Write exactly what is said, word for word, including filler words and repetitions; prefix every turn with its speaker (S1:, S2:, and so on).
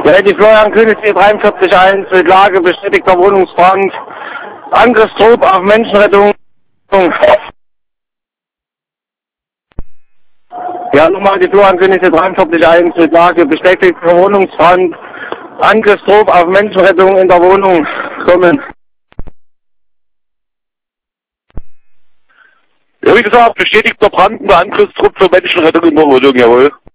S1: Ja, die Florian König C dreiundvierzig eins mit Lage bestätigter Wohnungsbrand. Angriffstrupp auf Menschenrettung. Ja, nochmal die Florian König C dreiundvierzig eins mit Lage bestätigter Wohnungsbrand. Angriffstrupp auf Menschenrettung in der Wohnung kommen.
S2: Ja, wie gesagt, bestätigter Brand, Angriffstrupp zur Menschenrettung in der Wohnung, jawohl.